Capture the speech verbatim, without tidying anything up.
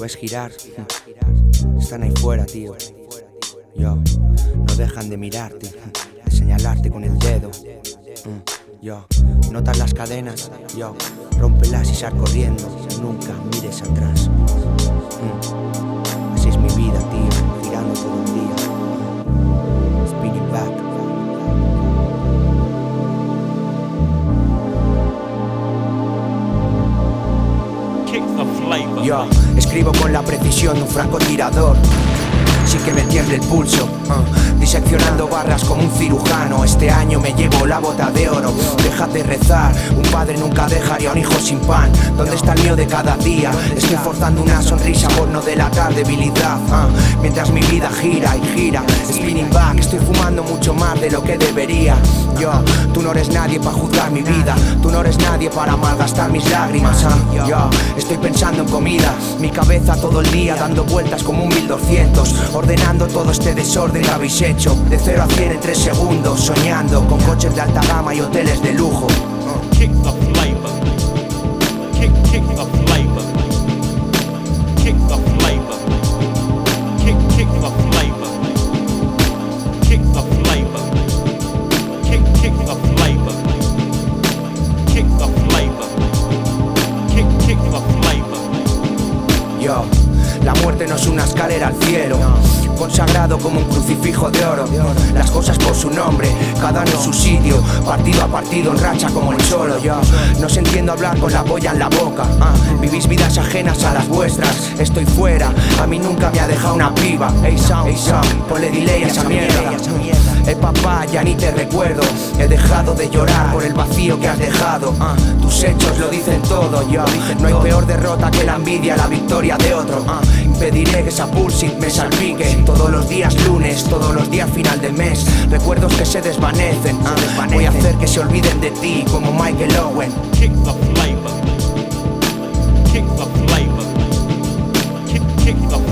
puedes girar. Están ahí fuera, tío. Yo, no dejan de mirarte, de señalarte con el dedo. Yo, notas las cadenas, yo, rómpelas y sal corriendo. Nunca mires atrás. Así es mi vida, tío, girando todo el día. Spinning back. Yo escribo con la precisión de un francotirador, sin que me tiemble el pulso, uh, diseccionando barras como un cirujano. Este año me llevo la bota de oro. Deja de rezar, un padre nunca dejaría a un hijo sin pan. ¿Dónde está el mío de cada día? Estoy forzando una sonrisa por no delatar debilidad, uh, mientras mi vida gira y gira. Spinning back, estoy fumando mucho más de lo que debería. Yo, tú no eres nadie para juzgar mi vida. Tú no eres nadie para malgastar mis lágrimas, uh, Yo, estoy pensando en comida, mi cabeza todo el día dando vueltas como un mil doscientos, ordenando todo este desorden que habéis hecho. De cero a cien en tres segundos, soñando con coches de alta gama y hoteles de lujo. uh. Kick the flavor. Kick, kick the flavor. Kick the flavor. Kick, kick the flavor. Kick the flavor. Kick, kick the flavor. Kick the flavor. Kick, kick the flavor. Yo, la muerte no es una escalera al cielo, consagrado como un crucifijo de oro. Las cosas por su nombre, cada uno en su sitio, partido a partido en racha como el cholo. Yo no os entiendo hablar con la polla en la boca, uh, vivís vidas ajenas a las vuestras. Estoy fuera, a mí nunca me ha dejado una piba. Hey sound, hey sound, ponle delay a esa mierda. Eh papá, ya ni te recuerdo. He dejado de llorar por el vacío que has dejado, uh, tus hechos lo dicen todo. Yo, no hay peor derrota que la envidia, la victoria de otro. uh, Impediré que esa bullshit me salpique. Todos los días lunes, todos los días final de mes, recuerdos que se desvanecen, uh, Voy a hacer que se olviden de ti como Michael Owen. Kick the flavor. Kick the flavor. Kick, kick the